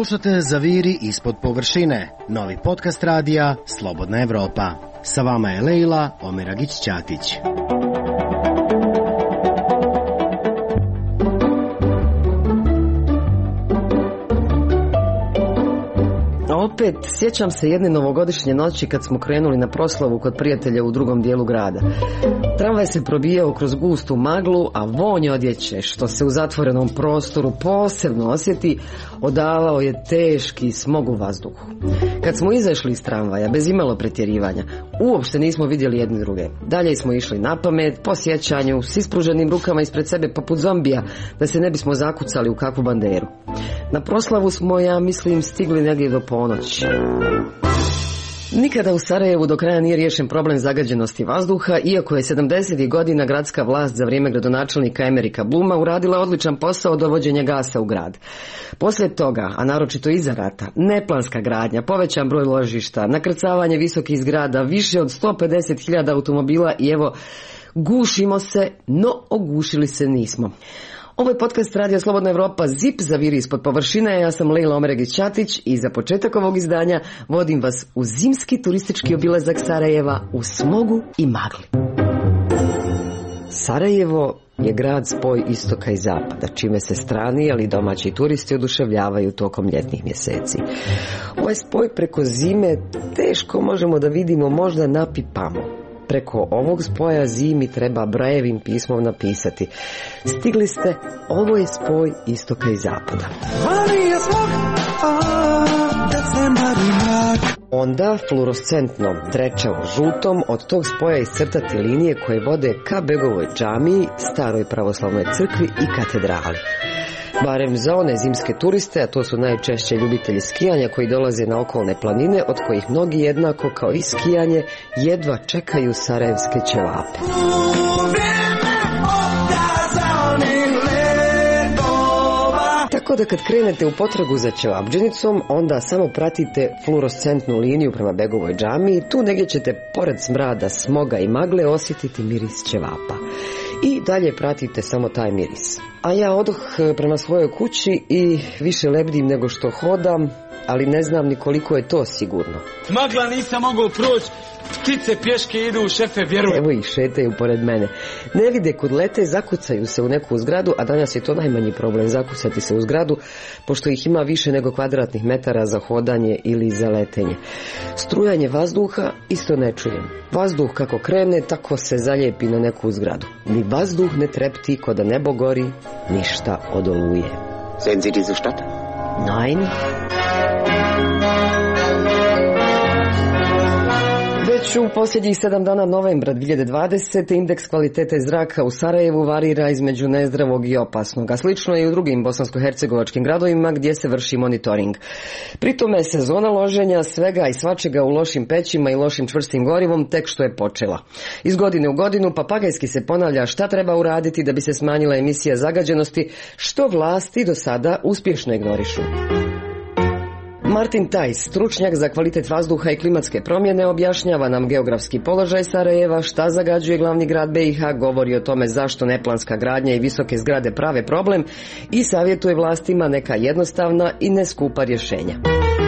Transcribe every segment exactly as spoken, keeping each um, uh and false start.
Slušate Zaviri ispod površine, novi podcast radija Slobodna Evropa. Sa vama je Lejla Omeragić-Ćatić. Opet, sjećam se jedne novogodišnje noći kad smo krenuli na proslavu kod prijatelja u drugom dijelu grada. Tramvaj se probijao kroz gustu maglu, a vonj odjeće, što se u zatvorenom prostoru posebno osjeti, odavao je teški smog u vazduhu. Kad smo izašli iz tramvaja, bez imalo pretjerivanja, uopšte nismo vidjeli jedni druge. Dalje smo išli na pamet, po sjećanju, s ispruženim rukama ispred sebe poput zombija, da se ne bismo zakucali u kakvu banderu. Na proslavu smo, ja mislim, stigli negdje do ponoći. Nikada u Sarajevu do kraja nije riješen problem zagađenosti vazduha, iako je sedamdesetih godina gradska vlast za vrijeme gradonačelnika Emerika Bluma uradila odličan posao dovođenja gasa u grad. Poslije toga, a naročito iza rata, neplanska gradnja, povećan broj ložišta, nakrcavanje visokih zgrada, više od sto pedeset hiljada automobila i evo, gušimo se, no ogušili se nismo. Ovo je podcast radija Slobodna Evropa, zip Zaviri ispod površine. Ja sam Lejla Omeragić-Ćatić i za početak ovog izdanja vodim vas u zimski turistički obilazak Sarajeva u smogu i magli. Sarajevo je grad spoj istoka i zapada, čime se strani, ali domaći turisti oduševljavaju tokom ljetnih mjeseci. Ovaj spoj preko zime teško možemo da vidimo, možda napipamo. Preko ovog spoja zimi treba brajevim pismom napisati: stigli ste, ovo je spoj istoka i zapada. Onda fluorescentnom, drečavo žutom od tog spoja iscrtati linije koje vode ka Begovoj džamiji, staroj pravoslavnoj crkvi i katedrali. Barem za one zimske turiste, a to su najčešće ljubitelji skijanja koji dolaze na okolne planine, od kojih mnogi jednako kao i skijanje jedva čekaju sarajevske ćevape. Tako da kad krenete u potragu za ćevabdžinicom, onda samo pratite fluorescentnu liniju prema Begovoj džamiji, tu negdje ćete pored smrada, smoga i magle osjetiti miris ćevapa. I dalje pratite samo taj miris. A ja odoh prema svojoj kući i više lebdim nego što hodam, ali ne znam ni koliko je to sigurno. Magla nisam mogao proći, ptice pješke idu, šefe, vjeruj. Evo ih šetaju pored mene. Ne vide kud lete, zakucaju se u neku zgradu, a danas je to najmanji problem, zakucati se u zgradu, pošto ih ima više nego kvadratnih metara za hodanje ili za letenje. Strujanje vazduha isto ne čujem. Vazduh kako krene, tako se zaljepi na neku zgradu. Ni vazduh ne trepti, ko da nebo gori, ništa od oluje. Sehen Sie diese Stadt? Nein. Već u posljednjih sedam dana novembra dvije hiljade dvadesete indeks kvalitete zraka u Sarajevu varira između nezdravog i opasnog, a slično je i u drugim bosansko-hercegovačkim gradovima gdje se vrši monitoring. Pri tome je sezona loženja svega i svačega u lošim pećima i lošim čvrstim gorivom tek što je počela. Iz godine u godinu papagajski se ponavlja šta treba uraditi da bi se smanjila emisija zagađenosti, što vlasti do sada uspješno ignorišu. Martin Tajs, stručnjak za kvalitet vazduha i klimatske promjene, objašnjava nam geografski položaj Sarajeva, šta zagađuje glavni grad B i H, govori o tome zašto neplanska gradnja i visoke zgrade prave problem i savjetuje vlastima neka jednostavna i neskupa rješenja.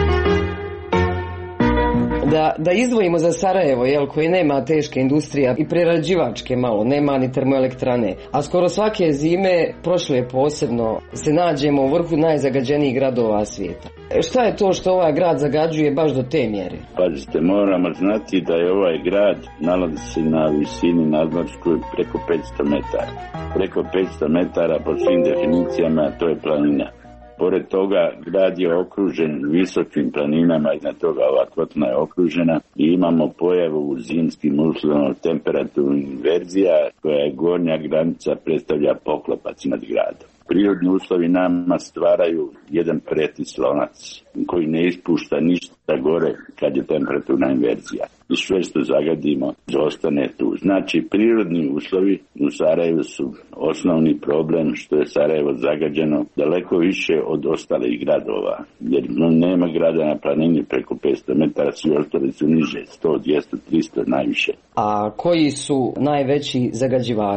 Da, da izdvojimo za Sarajevo, jel, koji nema teške industrije i prerađivačke malo, nema ni termoelektrane, a skoro svake zime, prošle je posebno, se nađemo u vrhu najzagađenijih gradova svijeta. Šta je to što ovaj grad zagađuje baš do te mjere? Pazite, moramo znati da je ovaj grad nalazi se na visini nadmorskoj preko petsto metara. Preko petsto metara po svim definicijama to je planina. Pored toga, grad je okružen visokim planinama, iznad toga ova kotlina je okružena i imamo pojavu u zimskim uslovima temperaturnih inverzija, koja je gornja granica predstavlja poklopac nad gradom. Prirodni uslovi nama stvaraju jedan pretislonac koji ne ispušta ništa gore kad je temperaturna inverzija. I sve što zagadimo zostane tu. Znači, prirodni uslovi u Sarajevu su osnovni problem što je Sarajevo zagađeno daleko više od ostalih gradova. Jer nema grada na planini preko petsto metara, svi ostali su niže, sto, dvjesto, tristo najviše. A koji su najveći zagađivači?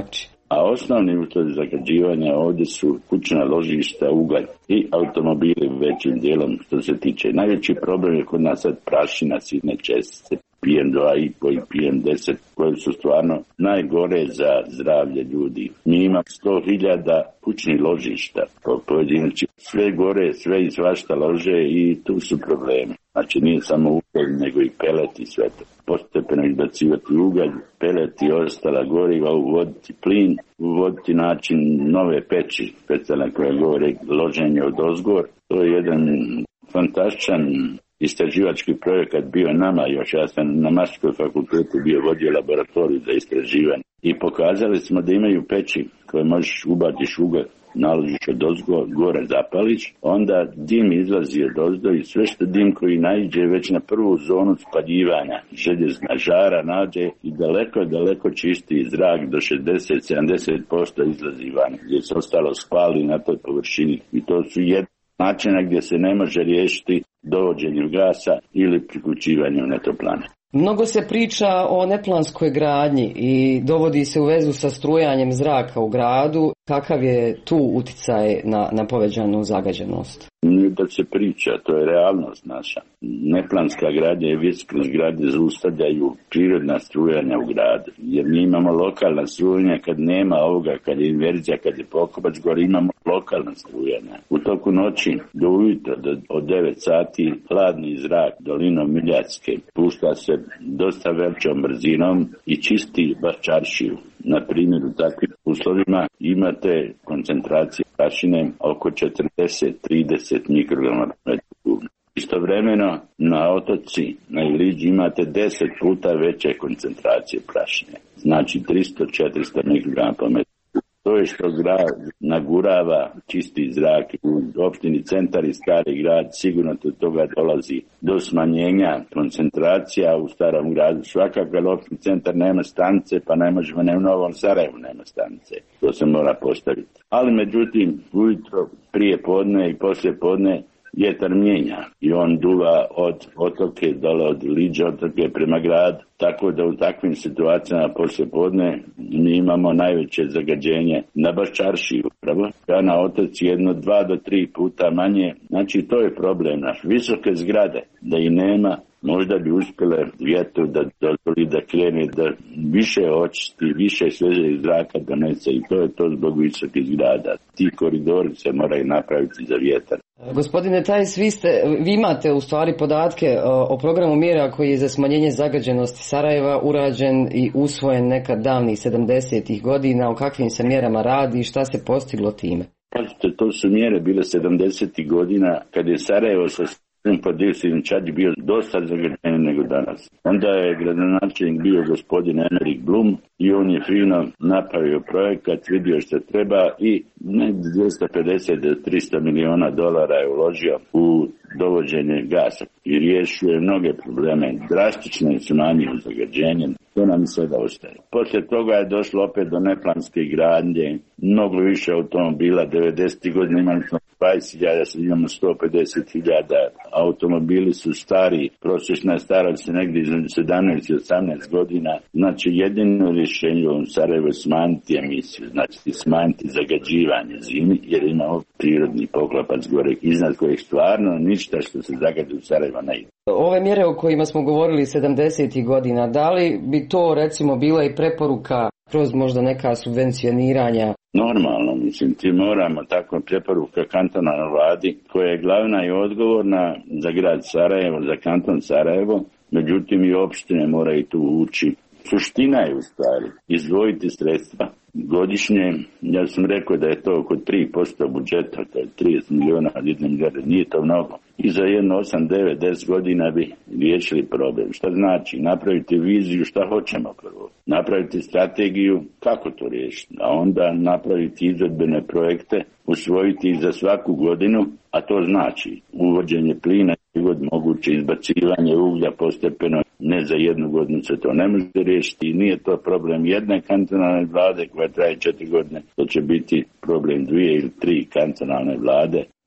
A osnovni uzrok zagađivanja ovdje su kućna ložišta, ugalj i automobili većim dijelom što se tiče. Najveći problem je kod nas sad prašina, sitne čestice, P M dva i P M deset, koje su stvarno najgore za zdravlje ljudi. Mi imamo sto hiljada kućnih ložišta po pojedinači. Sve gore, sve i svašta lože i tu su problemi. Znači nije samo ugalj, nego i pelet i sve to. Postepeno izbacivati ugalj, pelet i ostala goriva, uvoditi plin, uvoditi način nove peći, specijalne koje govore loženje od ozgor. To je jedan fantastičan istraživački projekat bio nama, još ja sam na Maškoj fakultetu bio vodio laboratoriju za istraživanje i pokazali smo da imaju peći koje možeš ubatiš ugalj, naložiš od ozgo, gore zapališ, onda dim izlazi od ozdo i sve što dim koji naiđe već na prvu zonu spaljivanja željezna žara nađe i daleko, daleko čisti zrak do šezdeset do sedamdeset posto izlazi van, gdje se ostalo spali na toj površini i to su jedne načina gdje se ne može riješiti dovođenjem gasa ili priključivanjem na toplane. Mnogo se priča o neplanskoj gradnji i dovodi se u vezu sa strujanjem zraka u gradu. Kakav je tu uticaj na, na povećanu zagađenost? Nije da se priča, to je realnost naša. Neplanska gradnja i visoke zgrade zaustavljaju prirodna strujanja u gradu. Jer mi imamo lokalna strujanja kad nema ovoga, kad je inverzija, kad je pokopac gore, imamo lokalna strujanja. U toku noći do ujutro, do, od devet sati, hladni zrak dolinom Miljacke pušta se dosta većom brzinom i čisti baš čaršiju. Na primjer, u takvim uslovima imate koncentracije prašine oko četrdeset do trideset mikrograma na metru kubnom. Istovremeno na otoci, na Iliđi imate deset puta veće koncentracije prašine. Znači tristo do četiristo mikrograma po metru. To je što grad nagurava čisti zrak. U opštini Centar i Stari grad sigurno od toga dolazi do smanjenja koncentracija u starom gradu. Svakako je opštini Centar nema stanice, pa ne možemo, ne u Novom Sarajevu nema stanice. To se mora postaviti. Ali međutim, ujutro, prije podne i poslije podne vjetar mijenja i on duva od otoke dole od Liđe otoke prema gradu, tako da u takvim situacijama poslije podne mi imamo najveće zagađenje na baš čaršiji upravo, a na otoci jedno dva do tri puta manje. Znači to je problem naš. Visoke zgrade da i nema, možda bi uspjele vjetru da dozvoli da krene, da više očisti, više sveže iz zraka donese i to je to zbog visokih zgrada. Ti koridori se moraju napraviti za vjetar. Gospodine Tajs, vi, ste, vi imate u stvari podatke o, o programu mjera koji je za smanjenje zagađenosti Sarajeva urađen i usvojen nekad davnih sedamdesetih godina. O kakvim se mjerama radi i šta se postiglo time? Pazite, to su mjere bile sedamdesetih godina kad je Sarajevo sa po dioksidnim čađi bio dosta zagađen nego danas. Onda je gradonačelnik bio gospodin Emerik Blum i on je fino napravio projekat, vidio što treba i dvjesto pedeset do tristo miliona dolara je uložio u dovođenje gasa i riješio mnoge probleme. Drastično je smanjio zagađenje. To nam sada ostaje. Poslije toga je došlo opet do neplanske gradnje, mnogo više automobila. devedesetih godina imali smo dvadeset hiljada, sad imamo sto pedeset hiljada. Automobili su stari, prosječna starost je negdje između sedamnaest i osamnaest godina. Znači jedino rješenje u Sarajevu je smanjiti emisiju, znači smanjiti zagađivanje zimi, jer imamo prirodni poklopac gore iznad kojeg stvarno ništa što se zagađa u Sarajevu ne ide. Ove mjere o kojima smo govorili sedamdesetih godina, da li bi to recimo bila i preporuka kroz možda neka subvencioniranja? Normalno, mislim, ti moramo tako preporuka kantonalnoj vladi koja je glavna i odgovorna za grad Sarajevo, za kanton Sarajevo, međutim i opštine moraju tu ući. Suština je u stvari izdvojiti sredstva godišnje. Ja sam rekao da je to oko tri posto budžeta, to je trideset miliona od jedne milijarde, nije to mnogo. I za jedno osam, devet, deset godina bi riješili problem. Šta znači? Napraviti viziju šta hoćemo prvo. Napraviti strategiju kako to riješiti. A onda napraviti izvedbene projekte, usvojiti za svaku godinu, a to znači uvođenje plina i god moguće izbacivanje uglja postepeno. Ne za jednu godinu se to ne može riješiti. Nije to problem jedne kantonalne vlade koja traje četiri godine. To će biti problem dvije ili tri kantonalne vlade.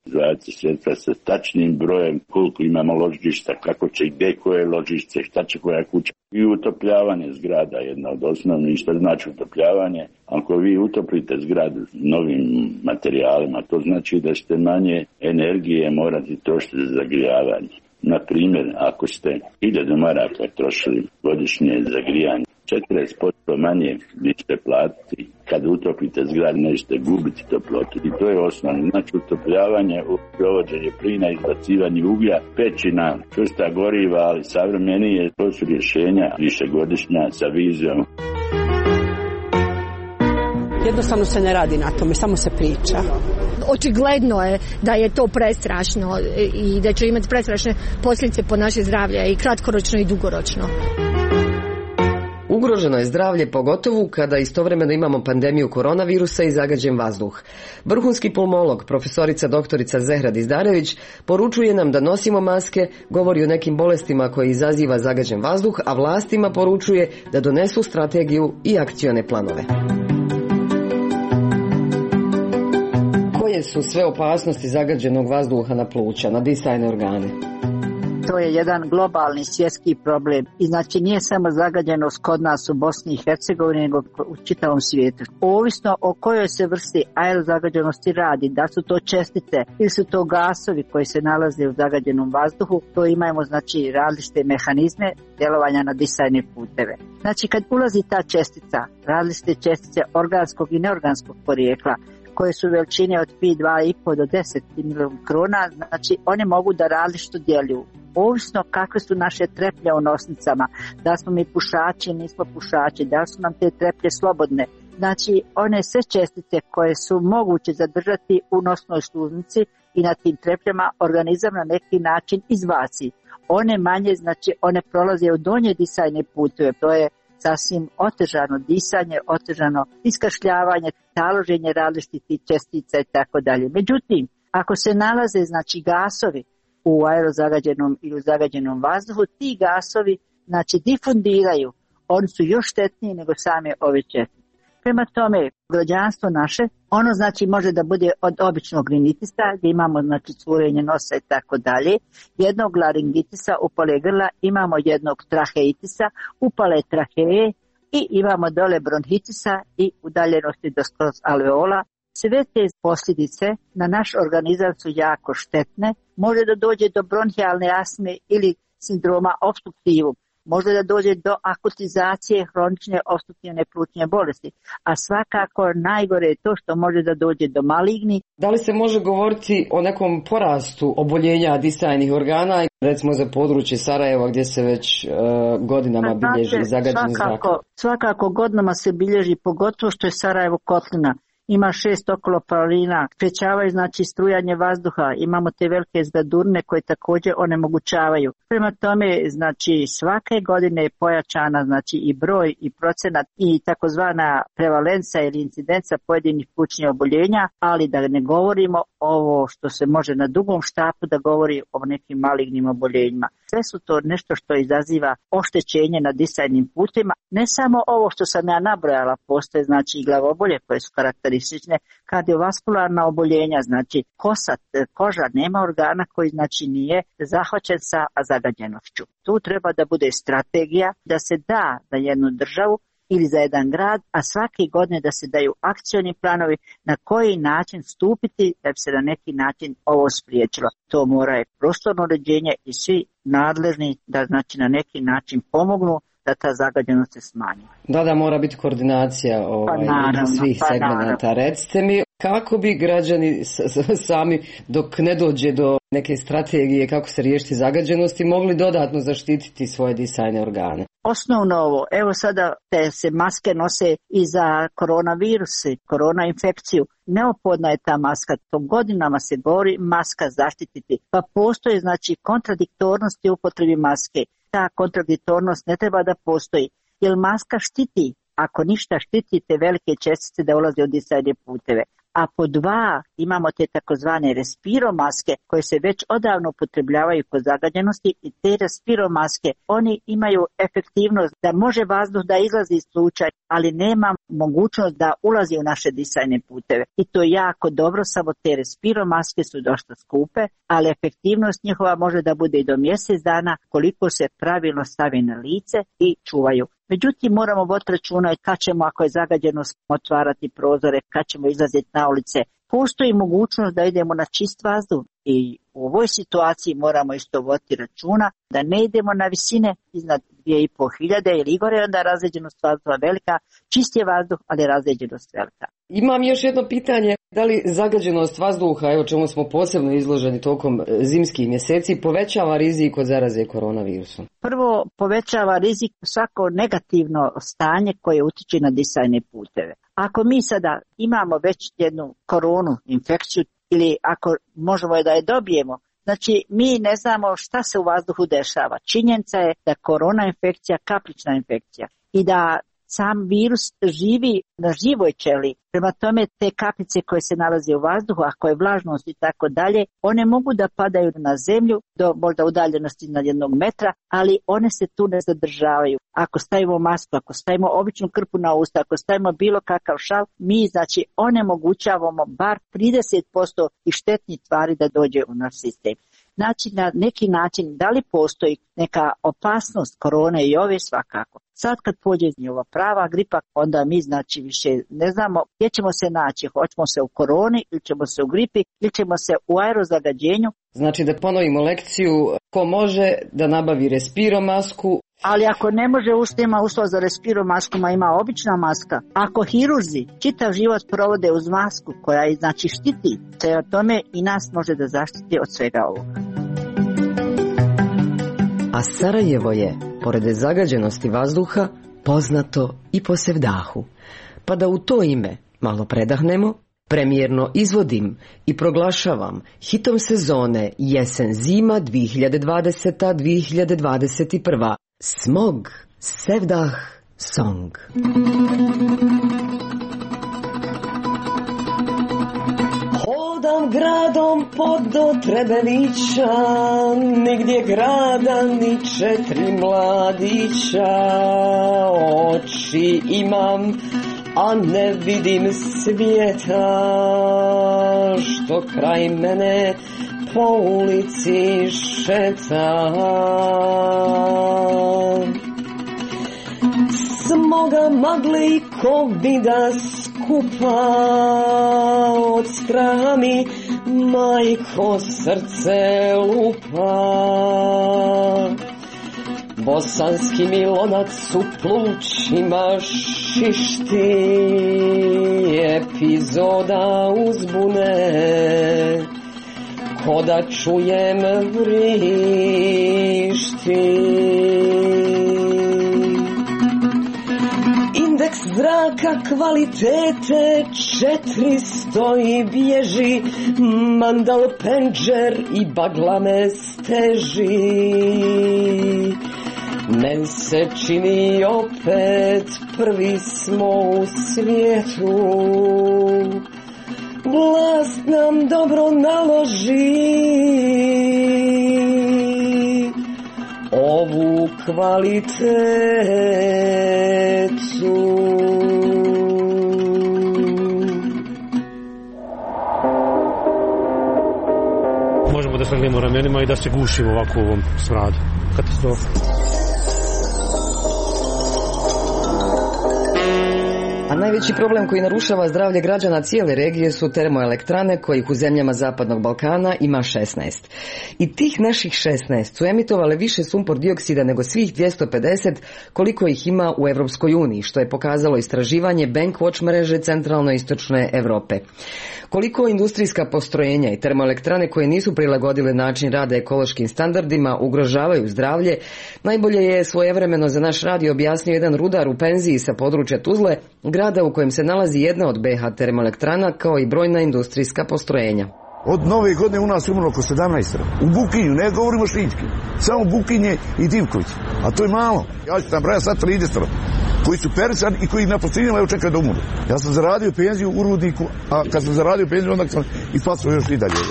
izdvajati sredstva sa tačnim brojem koliko imamo ložišta, kako će gdje koje ložište, šta će koja kuća. I utopljavanje zgrada je jedna od osnovnih. Što znači utopljavanje? Ako vi utoplite zgradu novim materijalima, to znači da ćete manje energije morati trošiti za zagrijavanje. Na primjer, ako ste hiljadu maraka trošili godišnje za grijanje, četrdeset posto manje vi ćete platiti. Kad utopite zgradu, nećete gubiti toplotu. I to je osnovno. Znači utopljavanje, provođenje plina, izbacivanje uglja, pećina, čvrsta goriva, ali savremenije, to su rješenja višegodišnja sa vizijom. Jednostavno se ne radi na tome, samo se priča. Očigledno je da je to prestrašno i da će imati prestrašne posljedice po naše zdravlje i kratkoročno i dugoročno. Ugroženo je zdravlje pogotovo kada istovremeno imamo pandemiju koronavirusa i zagađen vazduh. Vrhunski pulmolog, profesorica doktorica Zehra Dizdarević, poručuje nam da nosimo maske, govori o nekim bolestima koje izaziva zagađen vazduh, a vlastima poručuje da donesu strategiju i akcione planove. Koje su sve opasnosti zagađenog vazduha na pluća, na disajne organe? To je jedan globalni svjetski problem i znači nije samo zagađenost kod nas u Bosni i Hercegovini, nego u čitavom svijetu. Ovisno o kojoj se vrsti aerozagađenosti radi, da su to čestice ili su to gasovi koji se nalaze u zagađenom vazduhu, to imamo znači različite mehanizme djelovanja na disajne puteve. Znači kad ulazi ta čestica, različite čestice organskog i neorganskog porijekla, koje su veličine od pi dva i po do deset mikrokrona, znači one mogu da različito djeluju. Ovisno kakve su naše treplje u nosnicama, da smo mi pušači, nismo pušači, da su nam te treplje slobodne. Znači one sve čestice koje su moguće zadržati u nosnoj sluznici i na tim trepljama organizam na neki način izbaci. One manje, znači one prolaze u donje disajne puteve, to je sasvim otežano disanje, otežano iskašljavanje, taloženje različitih čestica i tako dalje. Međutim, ako se nalaze znači gasovi u aerozagađenom ili u zagađenom vazduhu, ti gasovi znači difundiraju, oni su još štetniji nego same ove čestice. Prema tome, građanstvo naše, ono znači može da bude od običnog rinitisa, gdje imamo znači curenje nosa i tako dalje, jednog laringitisa, upale grla, imamo jednog traheitisa, upale traheje i imamo dole bronhitisa i udaljenosti do skroz alveola. Sve te posljedice na naš organizam su jako štetne, može da dođe do bronhijalne astme ili sindroma obstruktivum. Može da dođe do akutizacije hronične opstruktivne plućne bolesti, a svakako najgore je to što može da dođe do maligni. Da li se može govoriti o nekom porastu oboljenja disajnih organa, recimo za područje Sarajeva gdje se već uh, godinama bilježi zagađeni zrak? Svakako godinama se bilježi, pogotovo što je Sarajevo kotlina. Ima šest okoloparalina, sprečavaju znači strujanje vazduha, imamo te velike zdadurne koje također onemogućavaju. Prema tome, znači svake godine je pojačana znači i broj i procenat i takozvana prevalenca ili incidenca pojedinih plućnih oboljenja, ali da ne govorimo ovo što se može na dugom štapu da govori o nekim malignim oboljenjima. Sve su to nešto što izaziva oštećenje na disajnim putima. Ne samo ovo što sam ja nabrojala, postoje znači i glavobolje koje su karakteristične, kardiovaskularna oboljenja, znači kosa, koža, nema organa koji znači nije zahvaćen sa zagađenošću. Tu treba da bude strategija da se da za jednu državu ili za jedan grad, a svake godine da se daju akcioni planovi na koji način stupiti da bi se na neki način ovo spriječilo. To mora je prostorno uređenje i svi nadležni da znači na neki način pomognu da ta zagađenost se smanji. Da, da, mora biti koordinacija ovaj, pa naravno, svih pa segmenata. Naravno. Recite mi, kako bi građani s- s- sami, dok ne dođe do neke strategije kako se riješiti zagađenosti, mogli dodatno zaštititi svoje disajne organe? Osnovno ovo, evo sada te se maske nose i za koronaviruse, korona infekciju. Neophodna je ta maska, to godinama se govori maska zaštititi. Pa postoje znači kontradiktornosti u upotrebi maske. Ta kontradiktornost ne treba da postoji, jer maska štiti, ako ništa štiti te velike čestice da ulaze u disajne puteve. a po dva imamo te takozvane respiromaske koje se već odavno upotrebljavaju kod zagađenosti i te respiromaske, oni imaju efektivnost da može vazduh da izlazi iz pluća, ali nema mogućnost da ulazi u naše disajne puteve. I to je jako dobro, samo te respiromaske su dosta skupe, ali efektivnost njihova može da bude i do mjesec dana koliko se pravilno stavi na lice i čuvaju. Međutim, moramo voditi računa kad ćemo, ako je zagađenost, otvarati prozore, kad ćemo izlaziti na ulice. Postoji mogućnost da idemo na čist vazduh i u ovoj situaciji moramo isto voditi računa da ne idemo na visine iznad dvije i pol hiljade ili gore, onda razređenost vazduha velika, čist je vazduh, ali razređenost velika. Imam još jedno pitanje, da li zagađenost vazduha, evo čemu smo posebno izloženi tokom zimskih mjeseci, povećava rizik od zaraze koronavirusom? Prvo, povećava rizik svako negativno stanje koje utiče na disajne puteve. Ako mi sada imamo već jednu koronu infekciju ili ako možemo da je dobijemo, znači mi ne znamo šta se u vazduhu dešava. Činjenica je da korona infekcija, kaplična infekcija i da sam virus živi na živoj ćeliji. Prema tome te kapljice koje se nalaze u vazduhu, ako je vlažnost i tako dalje, one mogu da padaju na zemlju do možda udaljenosti na jednog metra, ali one se tu ne zadržavaju. Ako stavimo masku, ako stavimo običnu krpu na usta, ako stavimo bilo kakav šal, mi znači onemogućavamo bar trideset posto i štetnih tvari da dođe u naš sistem. Znači na neki način da li postoji neka opasnost korone i ove svakako. Sad kad pođe ova prava gripa, onda mi znači više ne znamo gdje ćemo se naći. Hoćemo se u koroni ili ćemo se u gripi ili ćemo se u aerozagađenju. Znači da ponovimo lekciju, ko može da nabavi respiromasku. Ali ako ne može, ušto ima uslov za respiromasku, ma ima obična maska. Ako hirurzi čitav život provode uz masku koja je znači štiti, te o tome i nas može da zaštiti od svega ovoga. A Sarajevo je, pored zagađenosti vazduha, poznato i po sevdahu. Pa da u to ime malo predahnemo, premijerno izvodim i proglašavam hitom sezone jesen-zima dvije hiljade dvadeseta dvije hiljade dvadeset prva. Smog, Sevdah, Song. Hodam gradom pod Trebevića, nigdje grada ni četiri mladića. Oči imam, a ne vidim svijeta, što kraj mene po ulici šeta. Smoga magle i kovida skupa, od straha mi majko srce lupa. Bosanski mi lonac u plućima šišti, epizoda uzbune, ko da čujem vrišti. Indeks zraka kvalitete četiristo i bježi, mandal penđer i bagla me steži. Men se čini opet prvi smo u svijetu, vlast nam dobro naloži ovu kvalitetu. Možemo da slegnemo ramenima i da se gušimo ovako u ovom smradu. Katastrofa. A najveći problem koji narušava zdravlje građana cijele regije su termoelektrane kojih u zemljama Zapadnog Balkana ima šesnaest. I tih naših šesnaest su emitovale više sumpor dioksida nego svih dvjesto pedeset koliko ih ima u Europskoj uniji, što je pokazalo istraživanje Bankwatch mreže centralno-istočne Europe. Koliko industrijska postrojenja i termoelektrane koje nisu prilagodile način rada ekološkim standardima ugrožavaju zdravlje, najbolje je svojevremeno za naš radio objasnio jedan rudar u penziji sa područja Tuzle, grada u kojem se nalazi jedna od B H termoelektrana kao i brojna industrijska postrojenja. Od nove godine u nas umrlo oko sedamnaest. U Bukinju, ne govorimo Šički, samo Bukinje i Divković. A to je malo. Ja ću tam brati sad trideset. koji su perisani i koji na posljednjima evo čekaju da umru. Ja sam zaradio penziju u rudniku, a kad sam zaradio penziju onda sam ispasao još i dalje.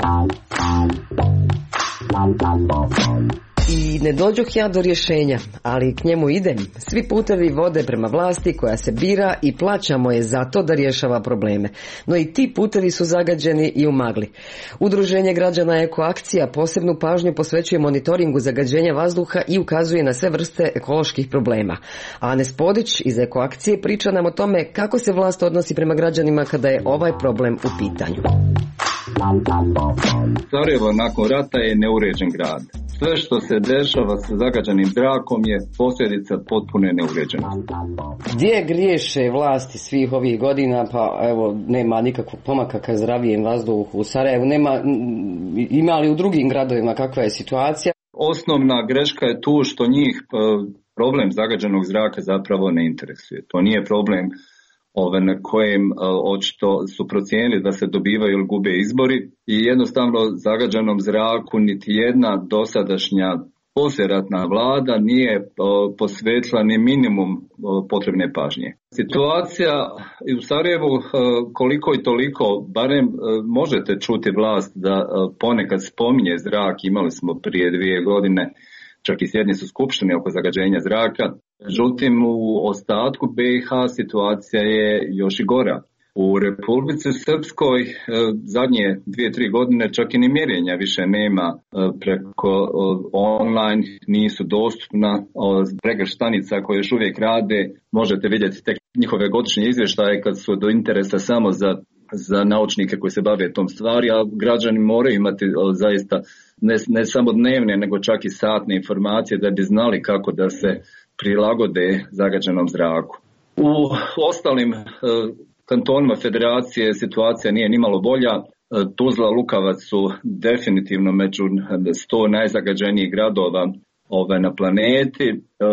I ne dođoh ja do rješenja, ali k njemu idem. Svi putevi vode prema vlasti koja se bira i plaćamo je zato da rješava probleme. No i ti putevi su zagađeni i u magli. Udruženje građana Ekoakcija posebnu pažnju posvećuje monitoringu zagađenja vazduha i ukazuje na sve vrste ekoloških problema. A Anes Podić iz Ekoakcije priča nam o tome kako se vlast odnosi prema građanima kada je ovaj problem u pitanju. Sarajevo nakon rata je neuređen grad. Sve što se dešava sa zagađenim zrakom je posljedica potpune neuređenosti. Gdje griješe vlasti svih ovih godina, pa evo nema nikakvog pomaka ka zdravijem vazduhu u Sarajevu, nema, ima li u drugim gradovima kakva je situacija? Osnovna greška je tu što njih problem zagađenog zraka zapravo ne interesuje. To nije problem ove na kojem očito su procijenili da se dobivaju ili gube izbori i jednostavno zagađenom zraku niti jedna dosadašnja poslijeratna vlada nije posvetila ni minimum potrebne pažnje. Situacija u Sarajevu koliko i toliko, barem možete čuti vlast da ponekad spominje zrak, imali smo prije dvije godine čak i sjednicu skupštine oko zagađenja zraka. Međutim, u ostatku B i H situacija je još i gora. U Republici Srpskoj zadnje dvije, tri godine čak i ni mjerenja više nema preko online, nisu dostupna pregršt stanica koje još uvijek rade. Možete vidjeti tek njihove godišnje izvještaje kad su do interesa samo za, za naučnike koji se bave tom stvari, a građani moraju imati zaista ne, ne samo dnevne, nego čak i satne informacije da bi znali kako da se prilagode zagađenom zraku. U ostalim kantonima federacije situacija nije nimalo bolja. Tuzla, Lukavac su definitivno među sto najzagađenijih gradova ove na planeti.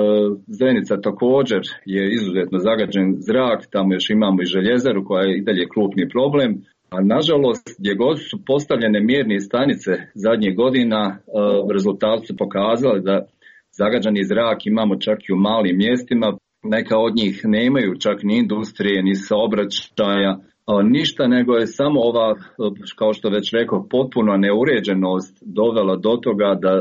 Zenica također je izuzetno zagađen zrak, tamo još imamo i željezaru koja je i dalje krupni problem. A nažalost, gdje god su postavljene mjerne stanice zadnjih godina, rezultati su pokazali da zagađeni zrak imamo čak i u malim mjestima. Neka od njih nemaju čak ni industrije, ni saobraćaja, ništa, nego je samo ova, kao što već rekao, potpuna neuređenost dovela do toga da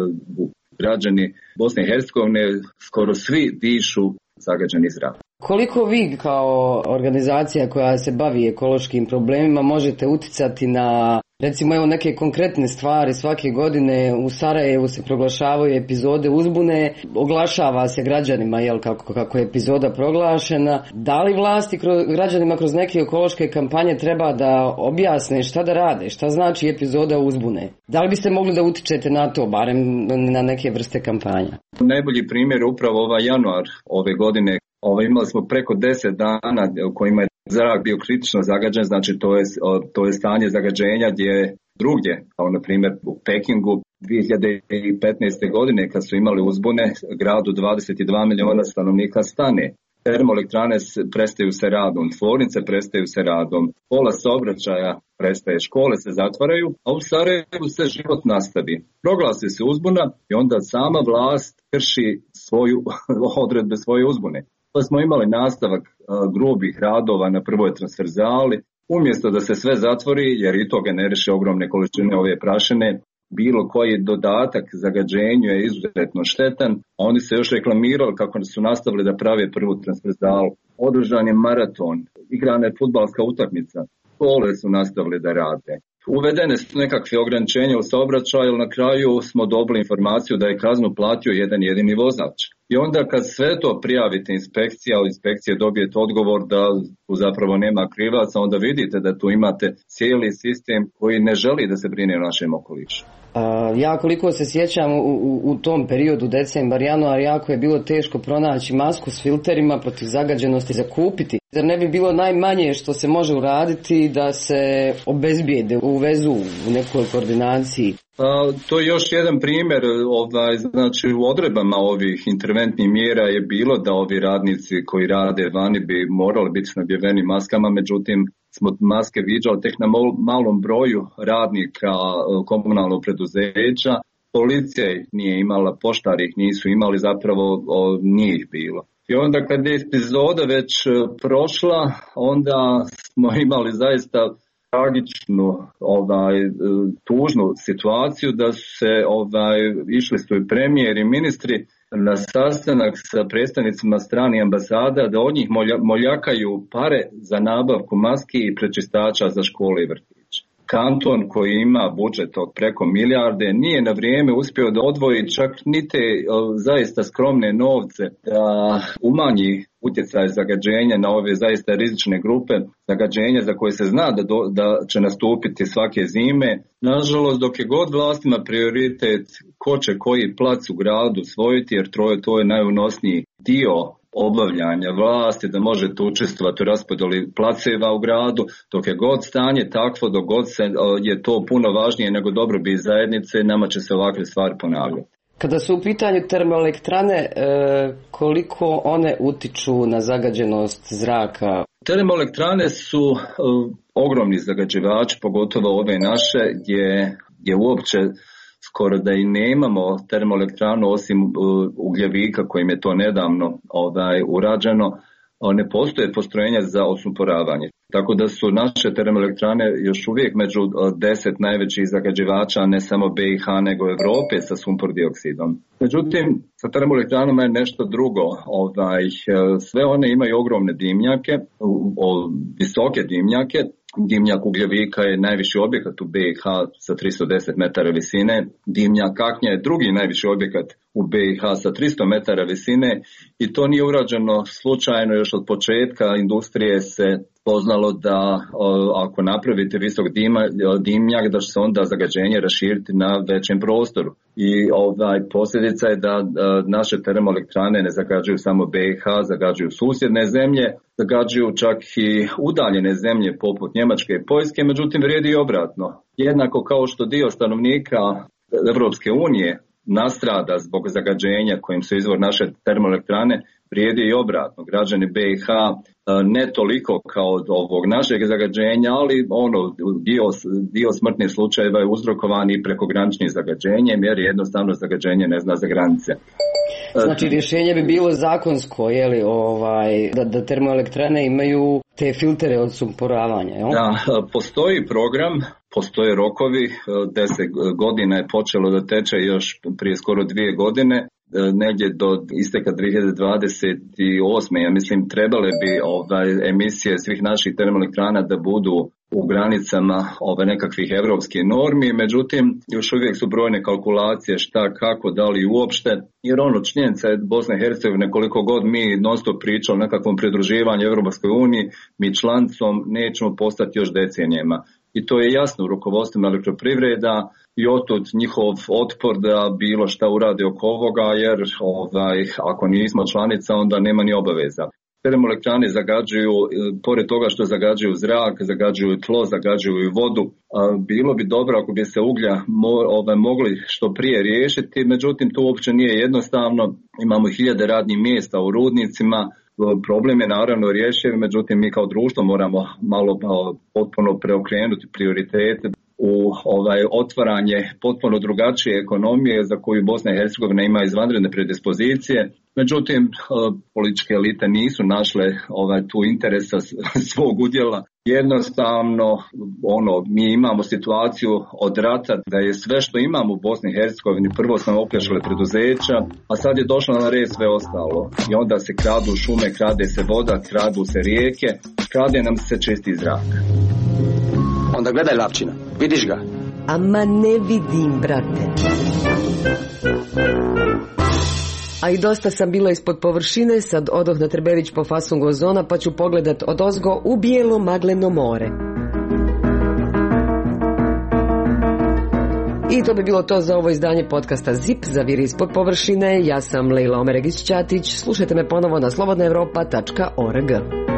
građani Bosne i Hercegovine skoro svi dišu zagađeni zrak. Koliko vi kao organizacija koja se bavi ekološkim problemima možete utjecati na, recimo evo neke konkretne stvari? Svake godine u Sarajevu se proglašavaju epizode uzbune, oglašava se građanima jel, kako, kako je epizoda proglašena. Da li vlasti kroz, građanima kroz neke ekološke kampanje treba da objasne šta da rade, šta znači epizoda uzbune? Da li biste mogli da utičete na to, barem na neke vrste kampanja? Najbolji primjer je upravo ovaj januar ove godine. Ovo, imali smo preko deset dana u kojima je zrak bio kritično zagađen, znači to je, to je stanje zagađenja gdje je drugdje, kao na primjer u Pekingu dvije hiljade petnaeste. godine kad su imali uzbune, gradu dvadeset dva milijuna stanovnika stane. Termoelektrane prestaju se radom, tvornice prestaju se radom, pola saobraćaja prestaje, škole se zatvaraju, a u Sarajevu se život nastavi. Proglasi se uzbuna i onda sama vlast krši svoju odredbe svoje uzbune. Pa smo imali nastavak a, grubih radova na prvoj transverzali, umjesto da se sve zatvori, jer i to generiše ogromne količine ove prašine, bilo koji dodatak zagađenju je izuzetno štetan, a oni se još reklamirali kako su nastavili da prave prvu transverzalu. Održan je maraton, igrana je fudbalska utakmica, škole su nastavili da rade. Uvedene su nekakve ograničenja u saobraćaju, ali na kraju smo dobili informaciju da je kaznu platio jedan jedini vozač. I onda kad sve to prijavite inspekcija, od inspekcije dobijete odgovor da tu zapravo nema krivaca, onda vidite da tu imate cijeli sistem koji ne želi da se brine o našem okolišu. Ja koliko se sjećam u, u, u tom periodu decembar, januar, jako je bilo teško pronaći masku s filterima protiv zagađenosti za kupiti. Zar ne bi bilo najmanje što se može uraditi da se obezbijede, uvezu u nekoj koordinaciji? A, to je još jedan primjer, ovaj, znači u odredbama ovih interventnih mjera je bilo da ovi radnici koji rade vani bi morali biti snabdjeveni maskama, međutim smo maske viđali tek na malom broju radnika komunalnog preduzeća. Policija nije imala, poštari ih nisu imali, zapravo o, nije ih bilo. I onda kad je epizoda već prošla, onda smo imali zaista tragičnu, ovaj, tužnu situaciju da se ovaj, išli su i premijer i ministri na sastanak sa predstavnicima stranih ambasada da od njih molja, moljakaju pare za nabavku maski i prečistača za škole i vrtiće. Kanton koji ima budžet od preko milijarde nije na vrijeme uspio da odvoji čak ni te zaista skromne novce da umanji utjecaj zagađenja na ove zaista rizične grupe zagađenja za koje se zna da, do, da će nastupiti svake zime. Nažalost, dok je god vlastima prioritet ko će koji plac u gradu osvojiti, jer to je, to je najunosniji dio obavljanja vlasti, da možete učestvovati u raspodjeli placeva u gradu, dok je god stanje takvo, dok god se, je to puno važnije nego dobrobit zajednice, nama će se ovakve stvari ponavljati. Kada su u pitanju termoelektrane, koliko one utiču na zagađenost zraka? Termoelektrane su uh, ogromni zagađivači, pogotovo ove naše, gdje je uopće skoro da i nemamo termoelektranu osim uh, ugljevika kojim je to nedavno ovaj, urađeno. Ne postoje postrojenja za osumporavanje. Tako da su naše termoelektrane još uvijek među deset najvećih zagađivača ne samo B i H nego Europe sa sumpor dioksidom. Međutim, sa termoelektranama je nešto drugo. Ovaj, sve one imaju ogromne dimnjake, o, visoke dimnjake. Dimnjak ugljevika je najviši objekat u B i H sa tristo deset metara visine. Dimnjak kaknja je drugi najviši objekat u B i H sa tristo metara visine i to nije urađeno slučajno. Još od početka industrije se poznalo da o, ako napravite visok dima, dimnjak da će se onda zagađenje raširiti na većem prostoru. I ovaj, posljedica je da a, naše termoelektrane ne zagađuju samo B i H, zagađuju susjedne zemlje, zagađuju čak i udaljene zemlje poput Njemačke i Poljske, međutim vrijedi i obratno. Jednako kao što dio stanovnika Europske unije nastrada zbog zagađenja kojim su izvor naše termoelektrane, vrijedi i obratno. Građani B i H ne toliko kao od ovog našeg zagađenja, ali ono dio, dio smrtnih slučajeva je uzrokovan i prekograničnim zagađenjem, jer jednostavno zagađenje ne zna za granice. Znači rješenje bi bilo zakonsko, je li, ovaj, da, da termoelektrane imaju te filtere od sumporavanja, jel? Da, postoji program, postoje rokovi, deset godina je počelo da teče još prije skoro dvije godine, negdje do isteka dvije hiljade dvadeset osme. Ja mislim trebale bi ovaj, emisije svih naših termoelektrana da budu u granicama ove nekakvih evropskih normi, međutim još uvijek su brojne kalkulacije šta, kako, da li uopšte, jer ono činjenica je Bosne i Hercegovine koliko god mi non stop pričamo o nekakvom pridruživanju Europskoj uniji, mi člancom nećemo postati još decenijama. I to je jasno u rukovodstvima elektroprivreda i otud njihov otpor da bilo šta uradi oko ovoga, jer ovaj, ako nismo članica onda nema ni obaveza. Termoelektrane zagađuju, pored toga što zagađuju zrak, zagađuju tlo, zagađuju i vodu. Bilo bi dobro ako bi se uglja ove, mogli što prije riješiti, međutim to uopće nije jednostavno. Imamo hiljade radnih mjesta u rudnicima, problem je naravno rješiv, međutim mi kao društvo moramo malo potpuno preokrenuti prioritete u ovaj otvaranje potpuno drugačije ekonomije za koju Bosna i Hercegovina ima izvanredne predispozicije. Međutim, političke elite nisu našle ovaj, tu interesa svog udjela. Jednostavno, ono, mi imamo situaciju od rata da je sve što imamo u Bosni i Hercegovini, prvo smo opljačkali preduzeća, a sad je došlo na red sve ostalo. I onda se kradu šume, krade se voda, kradu se rijeke, krade nam se čisti zrak. Onda gledaj Lapčina, vidiš ga? Ama ne vidim, brate. A i dosta sam bila ispod površine, sad odoh na Trbević po fasungu ozona pa ću pogledat odozgo u bijelo magleno more. I to bi bilo to za ovo izdanje podcasta Zip, Zaviri ispod površine. Ja sam Leila Omeregić-Ćatić, slušajte me ponovo na slobodna europa tačka org.